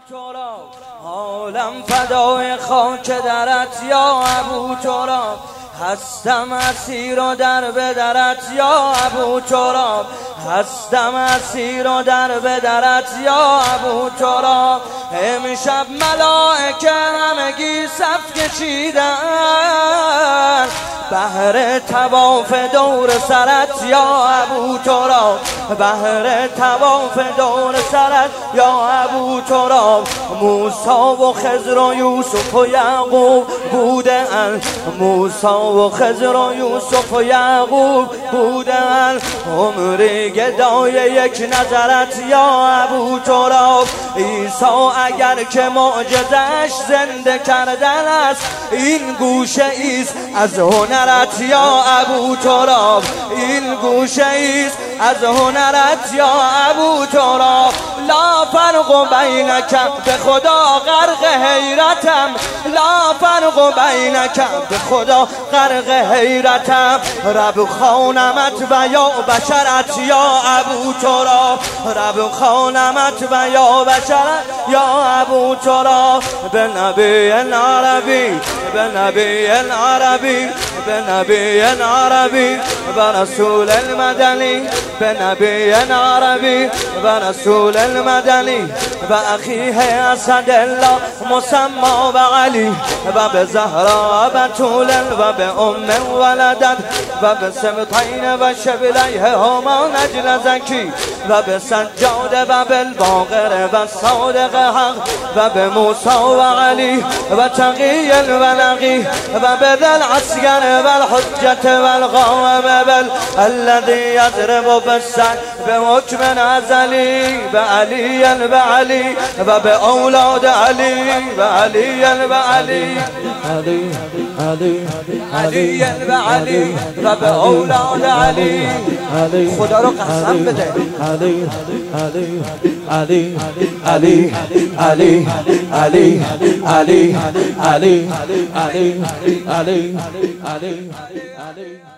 تراب حالم فدای خاک درت یا ابو تراب هستم اسیر و در به درت یا ابو تراب هستم اسیر و در به درت یا ابو تراب امشب ملائکه همگی صف کشیدن بهر طواف دور سرت یا ابو تراب بهر طواف دور سرت یا ابو تراب موسی و خضر و یوسف و یعقوب بودند موسی و خضر و یوسف و یعقوب بودند عمری گدای یک نظرت یا ابو تراب عیسی اگر که معجزش زنده کردن است این گوشه ایست از هنرت یا ابو تراب این گوشه ایست از هنرت یا ابو تراب لا فرق بینک به خدا غرق حیرتم لا فرق بینک به خدا غرق حیرتم رب خانمت و یا بشرت یا ابو تراب رب خانمت و یا بشرت یا ابو تراب به نبی عربی به نبی عربی به نبی عربی و رسول المدنی به نبی عربی و رسول المدنی و اخیه اسد الله مسمى و علی و به زهرا بتول و به ام ولدت و به سبطین و شبلیه هما نجل زکی و به سجاد و بالباقر و صادق حق و به موسی و علی و تقی الولقی و به ذل عسکر و الحجت و القوام الذي يضرب بالسعد بحكم ازلی به علی و علی و به اولاد علی و علی و علی علی علی و علی و به اولاد علی خدا رو قسم بده علی علی علی علی علی علی علی علی علی علی علی